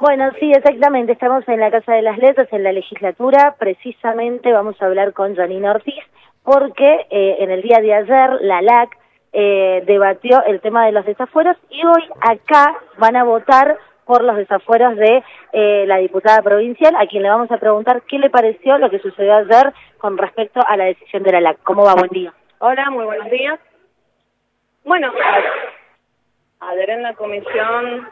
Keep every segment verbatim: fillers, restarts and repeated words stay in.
Bueno, sí, exactamente. Estamos en la Casa de las Letras, en la legislatura. Precisamente vamos a hablar con Janine Ortiz, porque eh, en el día de ayer la L A C eh, debatió el tema de los desafueros y hoy acá van a votar por los desafueros de eh, la diputada provincial, a quien le vamos a preguntar qué le pareció lo que sucedió ayer con respecto a la decisión de la L A C. ¿Cómo va? Buen día. Hola, muy buenos días. Bueno, ayer en la comisión,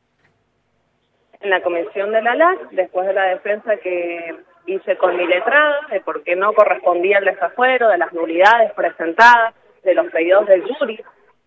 en la comisión de la L A C, después de la defensa que hice con mi letrada, de por qué no correspondía el desafuero, de las nulidades presentadas, de los pedidos del jury,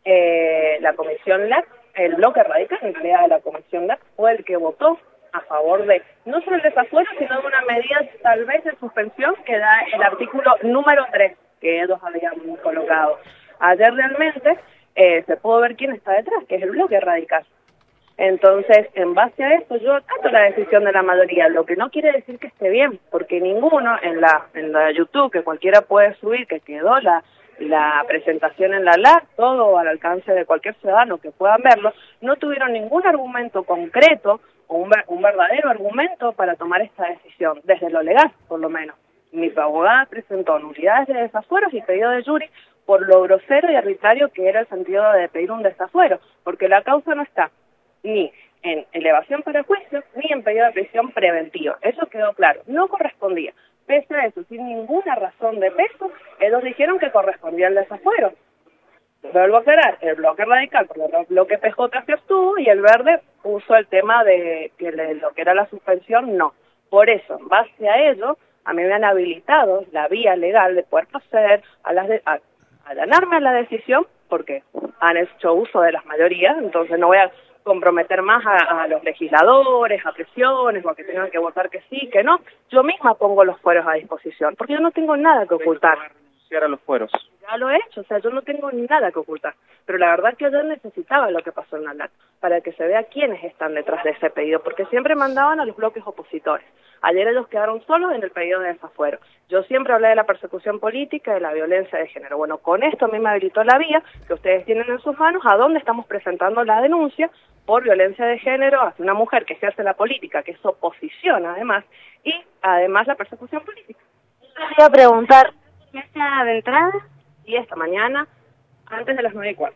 eh, la comisión L A C, el bloque radical en realidad de la comisión L A C, fue el que votó a favor de no solo el desafuero, sino de una medida tal vez de suspensión que da el artículo número tres, que ellos habían colocado. Ayer realmente eh, se pudo ver quién está detrás, que es el bloque radical. Entonces, en base a esto, yo acato la decisión de la mayoría, lo que no quiere decir que esté bien, porque ninguno en la en la YouTube, que cualquiera puede subir, que quedó la la presentación en la L A C, todo al alcance de cualquier ciudadano que puedan verlo, no tuvieron ningún argumento concreto o un, un verdadero argumento para tomar esta decisión, desde lo legal, por lo menos. Mi abogada presentó nulidades de desafueros y pedido de jury por lo grosero y arbitrario que era el sentido de pedir un desafuero, porque la causa no está ni en elevación para juicio, ni en pedido de prisión preventivo. Eso quedó claro, no correspondía. Pese a eso, sin ninguna razón de peso, ellos dijeron que correspondía el desafuero. Vuelvo a aclarar, el bloque radical, por el bloque P J se abstuvo y el verde puso el tema de que le, lo que era la suspensión, no. Por eso, en base a ello, a mí me han habilitado la vía legal de poder proceder a, las de, a, a ganarme a la decisión, porque han hecho uso de las mayorías, entonces no voy a comprometer más a, a los legisladores, a presiones, o a que tengan que votar que sí, que no. Yo misma pongo los fueros a disposición, porque yo no tengo nada que ocultar. Renunciar a los fueros. Ya lo he hecho, o sea, yo no tengo nada que ocultar. Pero la verdad que yo necesitaba lo que pasó en la L A C, para que se vea quiénes están detrás de ese pedido, porque siempre mandaban a los bloques opositores. Ayer ellos quedaron solos en el pedido de desafuero. Yo siempre hablé de la persecución política y de la violencia de género. Bueno, con esto a mí me habilitó la vía que ustedes tienen en sus manos, a dónde estamos presentando la denuncia por violencia de género hacia una mujer que ejerce la política, que es oposición además, y además la persecución política. Yo les iba a preguntar, ¿fecha de entrada? Y esta mañana, antes de las nueve y cuarto.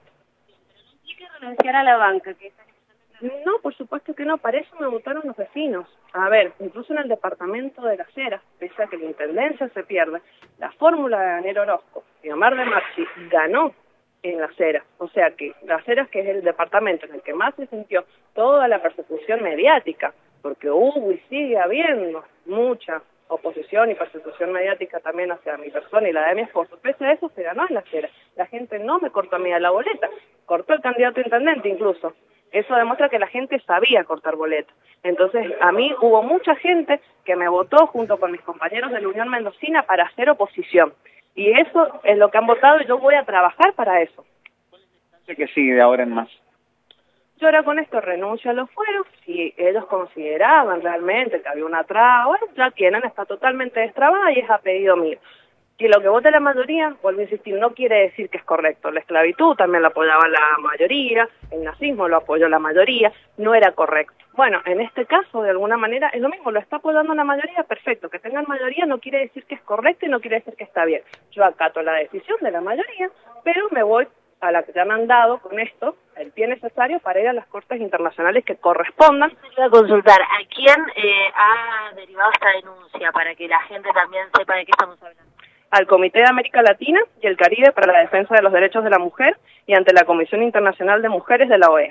¿Y que renunciar a la banca? Que No, por supuesto que no, para eso me votaron los vecinos. A ver, incluso en el departamento de Las Heras, pese a que la intendencia se pierde, la fórmula de Daniel Orozco y Omar de Marchi ganó en Las Heras. O sea que Las Heras, que es el departamento en el que más se sintió toda la persecución mediática, porque hubo y sigue habiendo mucha oposición y persecución mediática también hacia mi persona y la de mi esposo. Pese a eso se ganó en Las Heras. La gente no me cortó a mí a la boleta, cortó el candidato a intendente incluso. Eso demuestra que la gente sabía cortar boletas. Entonces, a mí hubo mucha gente que me votó junto con mis compañeros de la Unión Mendocina para hacer oposición. Y eso es lo que han votado y yo voy a trabajar para eso. ¿Qué sigue de ahora en más? Yo ahora con esto renuncio a los fueros. Si ellos consideraban realmente que había una traba, bueno, ya tienen, está totalmente destrabada y es a pedido mío. Que lo que vote la mayoría, vuelvo a insistir, no quiere decir que es correcto. La esclavitud también la apoyaba la mayoría, el nazismo lo apoyó la mayoría, no era correcto. Bueno, en este caso, de alguna manera, es lo mismo, lo está apoyando la mayoría, perfecto. Que tengan mayoría no quiere decir que es correcto y no quiere decir que está bien. Yo acato la decisión de la mayoría, pero me voy a la que ya me han dado con esto, el pie necesario para ir a las cortes internacionales que correspondan. Voy a consultar, ¿a quién eh, ha derivado esta denuncia para que la gente también sepa de qué estamos hablando? Al Comité de América Latina y el Caribe para la Defensa de los Derechos de la Mujer y ante la Comisión Internacional de Mujeres de la O E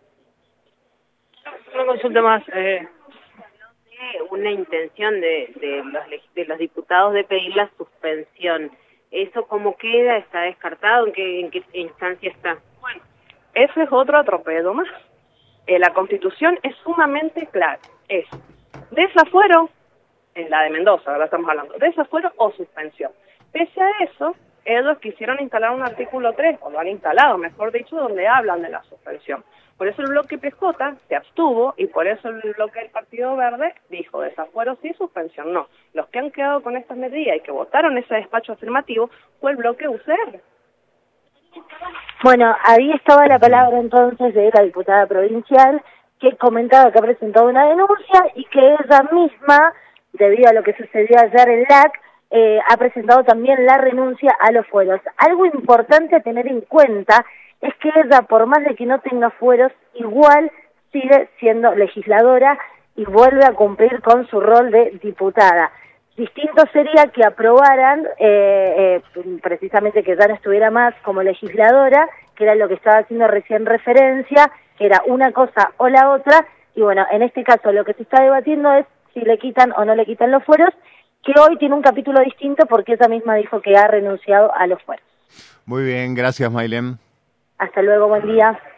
A. Una consulta más. Eh, una intención de, de, los, de los diputados de pedir la suspensión. ¿Eso cómo queda? ¿Está descartado? ¿En qué, en qué instancia está? Bueno, ese es otro atropello más. Eh, la Constitución es sumamente clara. Es desafuero, en la de Mendoza, ahora estamos hablando, desafuero o suspensión. Pese a eso, ellos quisieron instalar un artículo tres, o lo han instalado, mejor dicho, donde hablan de la suspensión. Por eso el bloque P J se abstuvo y por eso el bloque del Partido Verde dijo desafuero sí, suspensión no. Los que han quedado con estas medidas y que votaron ese despacho afirmativo fue el bloque U C R. Bueno, ahí estaba la palabra entonces de la diputada provincial que comentaba que ha presentado una denuncia y que ella misma, debido a lo que sucedió ayer en L A C, eh, ha presentado también la renuncia a los fueros. Algo importante a tener en cuenta es que ella, por más de que no tenga fueros, igual sigue siendo legisladora y vuelve a cumplir con su rol de diputada. Distinto sería que aprobaran eh, eh, precisamente que ya no estuviera más como legisladora, que era lo que estaba haciendo recién referencia, que era una cosa o la otra, y bueno, en este caso lo que se está debatiendo es si le quitan o no le quitan los fueros, que hoy tiene un capítulo distinto porque ella misma dijo que ha renunciado a los fueros. Muy bien, gracias Maylem. Hasta luego, buen día.